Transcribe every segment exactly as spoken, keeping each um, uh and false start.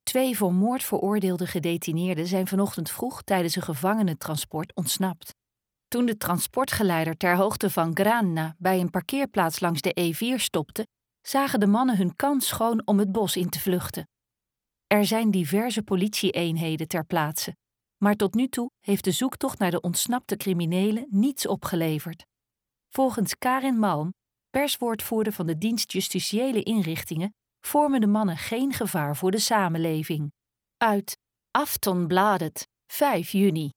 Twee voor moord veroordeelde gedetineerden zijn vanochtend vroeg tijdens een gevangenentransport ontsnapt. Toen de transportgeleider ter hoogte van Granna bij een parkeerplaats langs de E vier stopte, zagen de mannen hun kans schoon om het bos in te vluchten. Er zijn diverse politie-eenheden ter plaatse, maar tot nu toe heeft de zoektocht naar de ontsnapte criminelen niets opgeleverd. Volgens Karin Malm, perswoordvoerder van de dienst Justitiële Inrichtingen, vormen de mannen geen gevaar voor de samenleving. Uit Aftonbladet, vijf juni.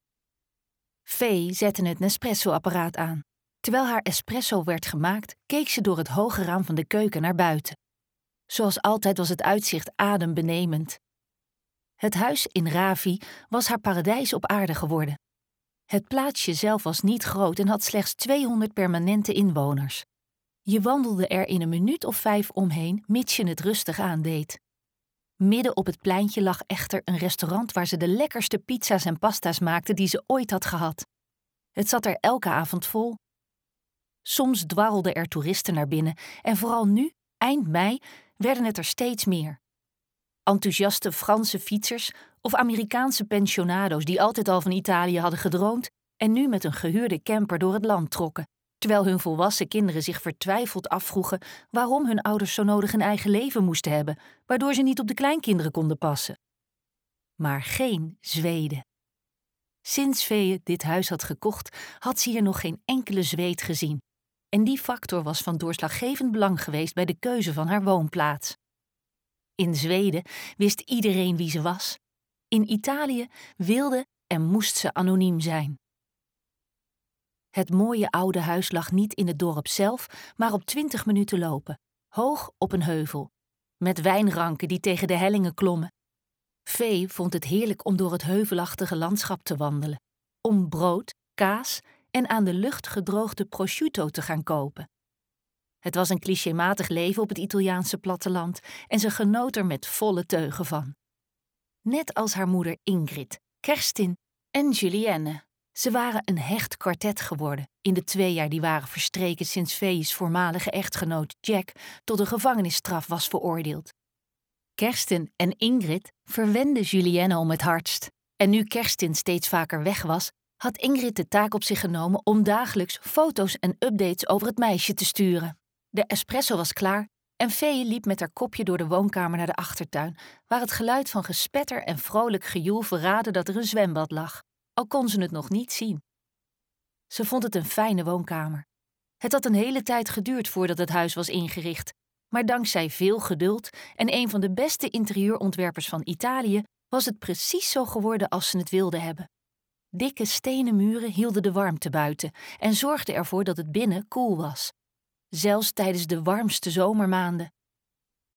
Vee zette het Nespresso-apparaat aan. Terwijl haar espresso werd gemaakt, keek ze door het hoge raam van de keuken naar buiten. Zoals altijd was het uitzicht adembenemend. Het huis in Ravi was haar paradijs op aarde geworden. Het plaatsje zelf was niet groot en had slechts tweehonderd permanente inwoners. Je wandelde er in een minuut of vijf omheen, mits je het rustig aandeed. Midden op het pleintje lag echter een restaurant waar ze de lekkerste pizza's en pasta's maakte die ze ooit had gehad. Het zat er elke avond vol. Soms dwarrelden er toeristen naar binnen en vooral nu, eind mei, werden het er steeds meer. Enthousiaste Franse fietsers of Amerikaanse pensionado's die altijd al van Italië hadden gedroomd en nu met een gehuurde camper door het land trokken, terwijl hun volwassen kinderen zich vertwijfeld afvroegen waarom hun ouders zo nodig een eigen leven moesten hebben, waardoor ze niet op de kleinkinderen konden passen. Maar geen Zweden. Sinds Vee dit huis had gekocht, had ze hier nog geen enkele Zweed gezien. En die factor was van doorslaggevend belang geweest bij de keuze van haar woonplaats. In Zweden wist iedereen wie ze was. In Italië wilde en moest ze anoniem zijn. Het mooie oude huis lag niet in het dorp zelf, maar op twintig minuten lopen, hoog op een heuvel, met wijnranken die tegen de hellingen klommen. Vee vond het heerlijk om door het heuvelachtige landschap te wandelen, om brood, kaas en aan de lucht gedroogde prosciutto te gaan kopen. Het was een clichématig leven op het Italiaanse platteland en ze genoot er met volle teugen van. Net als haar moeder Ingrid, Kerstin en Julienne. Ze waren een hecht kwartet geworden in de twee jaar die waren verstreken sinds Vee's voormalige echtgenoot Jack tot een gevangenisstraf was veroordeeld. Kerstin en Ingrid verwenden Julienne om het hardst. En nu Kerstin steeds vaker weg was, had Ingrid de taak op zich genomen om dagelijks foto's en updates over het meisje te sturen. De espresso was klaar en Vee liep met haar kopje door de woonkamer naar de achtertuin, waar het geluid van gespetter en vrolijk gejoel verraadde dat er een zwembad lag, al kon ze het nog niet zien. Ze vond het een fijne woonkamer. Het had een hele tijd geduurd voordat het huis was ingericht, maar dankzij veel geduld en een van de beste interieurontwerpers van Italië was het precies zo geworden als ze het wilden hebben. Dikke stenen muren hielden de warmte buiten en zorgden ervoor dat het binnen koel was. Zelfs tijdens de warmste zomermaanden.